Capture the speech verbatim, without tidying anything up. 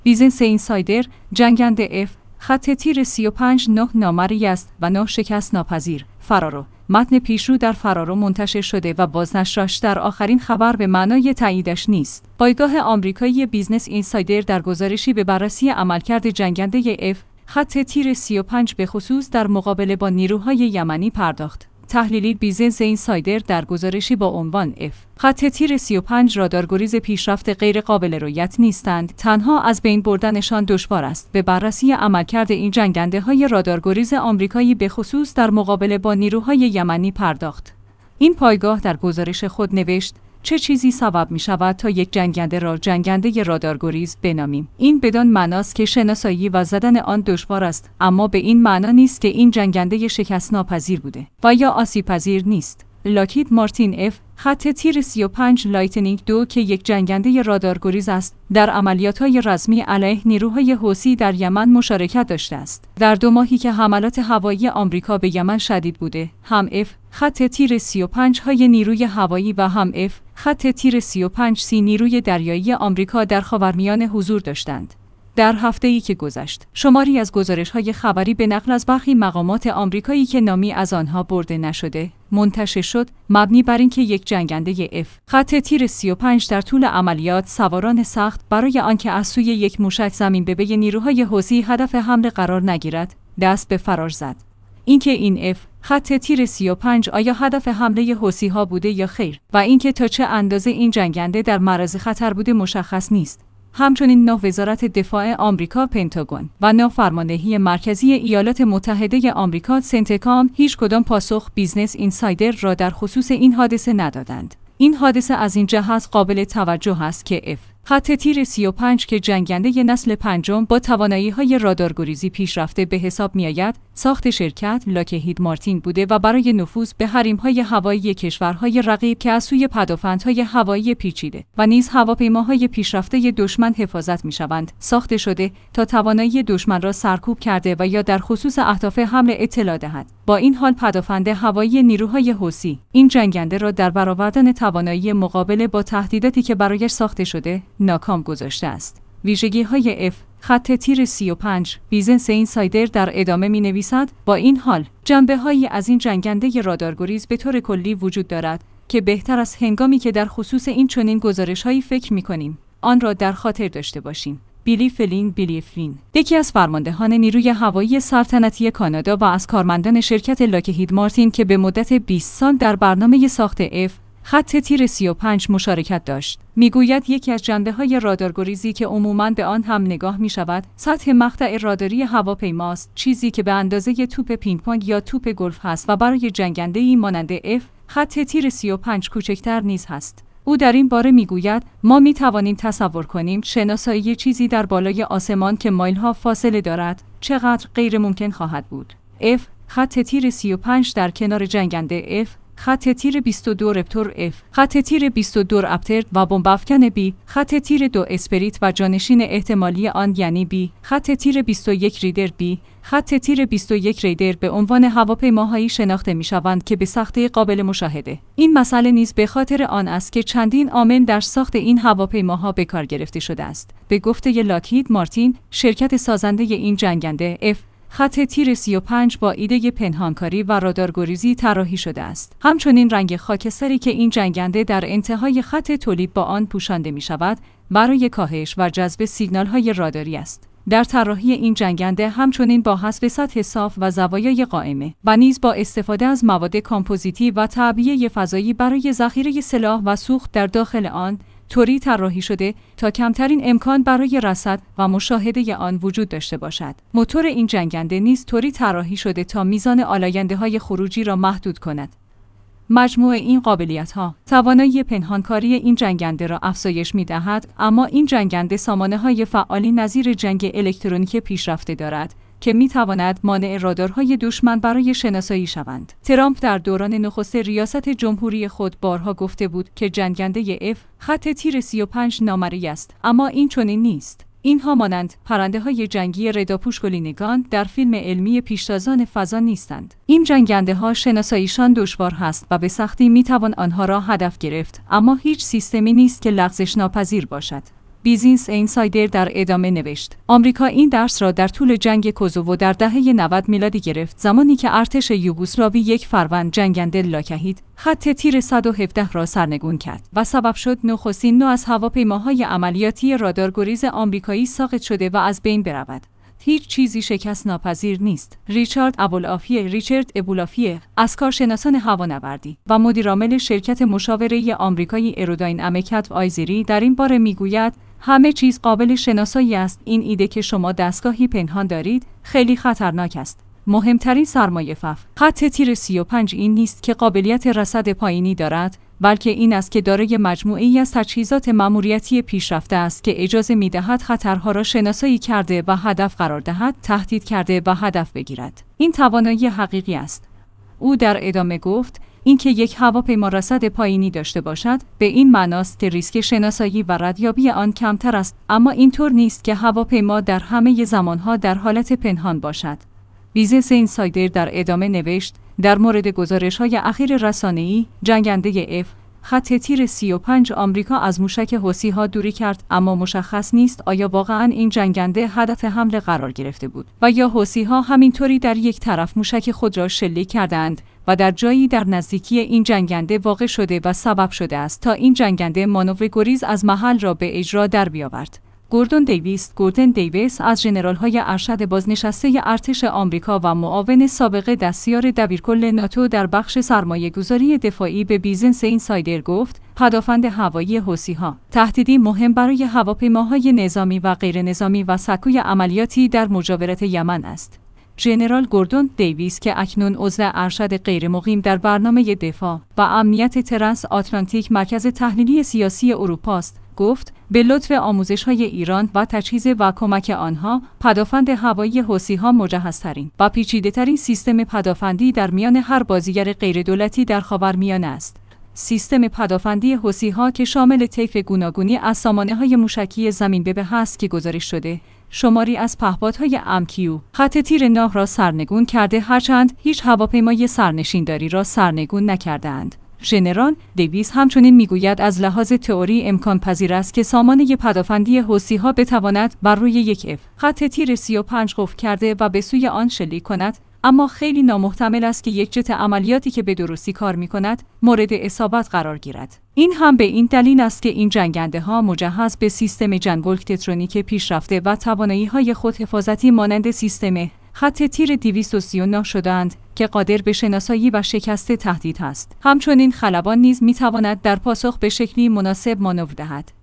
بیزنس اینسایدر، جنگنده اف، خط تیر سی و پنج نه نامرئی است و نه شکست ناپذیر. فرارو. متن پیشرو در فرارو منتشر شده و بازنشرش در آخرین خبر به معنای تاییدش نیست. پایگاه آمریکایی بیزنس اینسایدر در گزارشی به بررسی عملکرد جنگنده اف، خط تیر سی و پنج به خصوص در مقابله با نیروهای یمنی پرداخت. تحلیلی بیزنس اینسایدر در گزارشی با عنوان اف خط تیر سی و پنج رادارگریز پیشرفت غیر قابل رؤیت نیستند، تنها از بین بردنشان دشوار است. به بررسی عملکرد این جنگنده های رادارگریز آمریکایی به خصوص در مقابله با نیروهای یمنی پرداخت. این پایگاه در گزارش خود نوشت: چه چیزی سبب می شود تا یک جنگنده را جنگنده رادارگریز بنامیم؟ این بدان معناست که شناسایی و زدن آن دشوار است، اما به این معنا نیست که این جنگنده شکست ناپذیر بوده و یا آسیب پذیر نیست. لاکهید مارتین اف خط تیر سی و پنج لایتنینگ دو که یک جنگنده رادارگریز است، در عملیات‌های رزمی علیه نیروهای حوثی در یمن مشارکت داشته است. در دو ماهی که حملات هوایی آمریکا به یمن شدید بوده، هم اف خط تیر سی و پنج های نیروی هوایی و هم اف خط تیر سی و پنج سی نیروی دریایی آمریکا در خاورمیانه حضور داشتند. در هفته‌ای که گذشت، شماری از گزارش‌های خبری به نقل از برخی مقامات آمریکایی که نامی از آنها برده نشده، منتشر شد، مبنی بر اینکه یک جنگنده اف خط تیر سی و پنج در طول عملیات سواران سخت برای آنکه از سوی یک موشک زمین به پی نیروهای حوثی هدف حمله قرار نگیرد، دست به فرار زد. اینکه این اف خط تیر سی و پنج آیا هدف حمله حوثی‌ها بوده یا خیر و اینکه تا چه اندازه این جنگنده در معرض خطر بوده مشخص نیست. همچنین نه وزارت دفاع آمریکا پنتاگون و نه فرماندهی مرکزی ایالات متحده آمریکا سنتکام هیچ کدام پاسخ بیزنس اینسایدر را در خصوص این حادثه ندادند. این حادثه از این جهت قابل توجه است که اف خط تیر سی و پنج که جنگنده نسل پنجم با توانایی‌های رادارگریزی پیشرفته به حساب می‌آید، ساخت شرکت لاکهید مارتین بوده و برای نفوذ به حریم‌های هوایی کشورهای رقیب که از سوی پدافندهای هوایی پیچیده و نیز هواپیماهای پیشرفته دشمن حفاظت می‌شوند، ساخته شده تا توانایی دشمن را سرکوب کرده و یا در خصوص اهداف حمله اطلاع دهد. با این حال پدافند هوایی نیروهای حوثی این جنگنده را در برآوردن توانایی مقابله با تهدیداتی که برایش ساخته شده ناکام گذاشته است. ویژگی‌های اف خط تیر سی و پنج بیزنس اینسایدر در ادامه می‌نویسد: با این حال جنبه‌هایی از این جنگنده رادارگریز به طور کلی وجود دارد که بهتر است هنگامی که در خصوص این چنین گزارش‌هایی فکر می‌کنیم آن را در خاطر داشته باشیم. بیلی فلین بیلی فلین یکی از فرماندهان نیروی هوایی سلطنتی کانادا و از کارمندان شرکت لاکهید مارتین که به مدت بیست سال در برنامه ساخت اف خط تیر سی و پنج مشارکت داشت، میگوید یکی از جنبه‌های رادارگریزی که عموماً به آن هم نگاه می‌شود، سطح مقطع راداری هواپیماست، چیزی که به اندازه توپ پینگ پونگ یا توپ گلف هست و برای جنگنده‌ای مانند اف خط تیر سی و پنج کوچکتر نیز هست. او در این باره میگوید: ما می توانیم تصور کنیم شناسایی چیزی در بالای آسمان که مایل‌ها فاصله دارد چقدر غیر ممکن خواهد بود. اف خط تیر سی و پنج در کنار جنگنده اف خط تیر بیست و دو رپتور اف خط تیر بیست و دو رپتر و بمب افکن بی خط تیر دو اسپریت و جانشین احتمالی آن یعنی بی خط تیر بیست و یک ریدر بی خط تیر بیست و یک ریدر به عنوان هواپیماهایی شناخته می‌شوند که به سختی قابل مشاهده. این مسئله نیز به خاطر آن است که چندین عامل در ساخت این هواپیماها به کار گرفته شده است. به گفته لاکهید مارتین، شرکت سازنده این جنگنده اف خط تیر سی و پنج با ایده پنهانکاری و رادارگریزی طراحی شده است. همچنین رنگ خاکستری که این جنگنده در انتهای خط تولید با آن پوشانده می شود، برای کاهش و جذب سیگنال‌های راداری است. در طراحی این جنگنده همچنین با حذف سطح صاف و زوایای قائمه و نیز با استفاده از مواد کامپوزیتی و تعبیه فضایی برای ذخیره سلاح و سوخت در داخل آن، طوری طراحی شده تا کمترین امکان برای رصد و مشاهده آن وجود داشته باشد. موتور این جنگنده نیز طوری طراحی شده تا میزان آلاینده‌های خروجی را محدود کند. مجموع این قابلیت‌ها توانایی پنهانکاری این جنگنده را افزایش می‌دهد، اما این جنگنده سامانه‌های فعالی نظیر جنگ الکترونیک پیشرفته دارد که می‌تواند مانع رادارهای دشمن برای شناسایی شوند. ترامپ در دوران نخست ریاست جمهوری خود بارها گفته بود که جنگنده اف خط تیر سی و پنج نامرئی است، اما این چنین نیست. اینها مانند پرنده‌های جنگی رداپوشگلینگان در فیلم علمی پیشتازان فضا نیستند. این جنگنده‌ها شناساییشان دشوار هست و به سختی می‌توان آنها را هدف گرفت، اما هیچ سیستمی نیست که لغزش ناپذیر باشد. بیزینس اینسایدر در ادامه نوشت: آمریکا این درس را در طول جنگ کوزوو در دهه نود میلادی گرفت، زمانی که ارتش یوگسلاوی یک فروند جنگنده لاکهید خط تیر صد و هفده را سرنگون کرد و سبب شد نخستین نوع از هواپیماهای عملیاتی رادارگریز آمریکایی ساقط شده و از بین برود. هیچ چیزی شکست ناپذیر نیست. ریچارد ابوالعافیه ریچارد ابوالعافیه از کارشناسان هوانوردی و مدیرعامل شرکت مشاوره آمریکایی ایروداینامیک آیزری در این باره میگوید: همه چیز قابل شناسایی است. این ایده که شما دستگاهی پنهان دارید خیلی خطرناک است. مهمترین سرمایه فف خط تیر سی و پنج این نیست که قابلیت رصد پایینی دارد، بلکه این است که دارای مجموعه‌ای از تجهیزات ماموریتی پیشرفته است که اجازه می‌دهد خطرها را شناسایی کرده و هدف قرار دهد، تهدید کرده و هدف بگیرد. این توانایی حقیقی است. او در ادامه گفت: اینکه یک هواپیما رصد پایینی داشته باشد به این معناست که ریسک شناسایی و ردیابی آن کمتر است، اما اینطور نیست که هواپیما در همه زمانها در حالت پنهان باشد. بیزنس اینسایدر در ادامه نوشت: در مورد گزارش‌های اخیر رسانه‌ای، جنگنده اف خط تیر سی و پنج آمریکا از موشک حوثی‌ها دوری کرد، اما مشخص نیست آیا واقعاً این جنگنده هدف حمله قرار گرفته بود و یا حوثی‌ها همینطوری در یک طرف موشک خود را شلیک کردند و در جایی در نزدیکی این جنگنده واقع شده و سبب شده است تا این جنگنده مانور گریز از محل را به اجرا در بیاورد. گوردون دیویس گوردن دیویس از ژنرال‌های ارشد بازنشسته ارتش آمریکا و معاون سابق دستیار دبیرکل ناتو در بخش سرمایه‌گذاری دفاعی به بیزنس اینسایدر گفت: پدافند هوایی حوثی‌ها تهدیدی مهم برای هواپیماهای نظامی و غیر نظامی و سکوی عملیاتی در مجاورت یمن است. ژنرال گوردون دیویس که اکنون عضو ارشد غیرمقیم در برنامه دفاع و امنیت ترنس آتلانتیک مرکز تحلیلی سیاسی اروپا است، گفت: به لطف آموزش‌های ایران و تجهیز و کمک آنها، پدافند هوایی حوثی‌ها مجهزترین و پیچیده‌ترین سیستم پدافندی در میان هر بازیگر غیردولتی در خاورمیانه است. سیستم پدافندی حوثی‌ها که شامل طیف گوناگونی از سامانه‌های موشکی زمین به به است که گزارش شده، شماری از پهپادهای امکیو خط تیر ناه را سرنگون کرده، هرچند هیچ هواپیمای سرنشینداری را سرنگون نکردند. ژنرال دیویس همچنین میگوید از لحاظ تئوری امکان پذیر است که سامانه پدافندی حوثی‌ها بتواند بر روی یک اف خط تیر سی و پنج قفل کرده و به سوی آن شلیک کند، اما خیلی نامحتمل است که یک جت عملیاتی که به درستی کار می‌کند مورد اصابت قرار گیرد. این هم به این دلیل است که این جنگنده‌ها مجهز به سیستم جنگولک تترونیک پیشرفته و توانایی‌های خودحفاظتی مانند سیستم خط تیر دویست و سی و نه شدند که قادر به شناسایی و شکست تهدید است. همچنین خلبان نیز می‌تواند در پاسخ به شکلی مناسب مانور دهد.